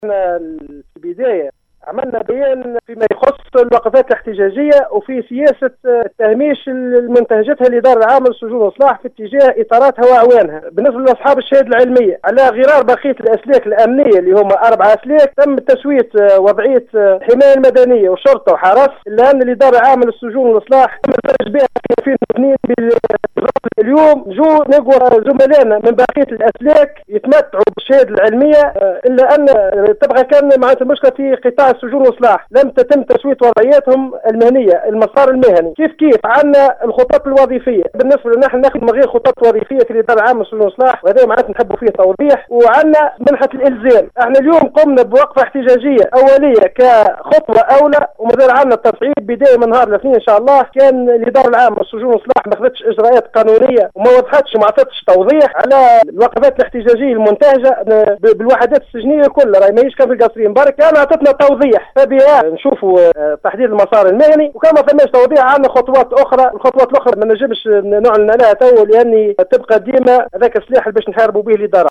احنا في البداية عملنا بيان فيما يخص الوقفات الاحتجاجية وفي سياسة تهميش المنتهجاتها لإدارة العام للسجون والإصلاح في اتجاه إطاراتها وأعوانها. بالنسبة لأصحاب الشهادة العلمية على غرار بقية الأسلاك الأمنية اللي هم 4 أسلاك تم تسوية وضعية حماية المدنية وشرطة وحرس، إلا أن الإدارة العامة للسجون والإصلاح تم الدرج بها في 2002. اليوم جو نقوى زملائنا من بقية الأسلاك يتمتعوا بالشهادة العلمية، إلا أن تبقى كان معناتها المشكلة في قطاع السجون والإصلاح لم تتم تسوية وضعياتهم المهنية، المسار المهني. كيف عندنا الخطط الوظيفية بالنسبة لنا نحن ناخذ من غير خطط وظيفية في الإدارة العامة للسجون والإصلاح، وهذا معناتها نحبوا فيه توضيح. وعندنا منحة الإلزام، احنا اليوم قمنا بوقفة احتجاجية أولية كخطوة أولى، ومازال عندنا التصعيد بداية من نهار الاثنين إن شاء الله. كان الإدارة العامة للسجون والإصلاح ما أخذتش إجراءات قانونية وما وضحتش وما عطتش توضيح على الوقفات الاحتجاجية المنتهجة بالوحدات السجنية كلها، راهي ماهيش كان في القصرين برك. كان عطتنا توضيح فبها نشوفوا تحديد المسار المهني، وكما ثماش توضيح عندنا خطوات أخرى. الخطوات الأخرى ما نجمش نعلن عليها تو، لأني تبقى ديما هذاك السلاح اللي باش نحاربوا به الإدارة.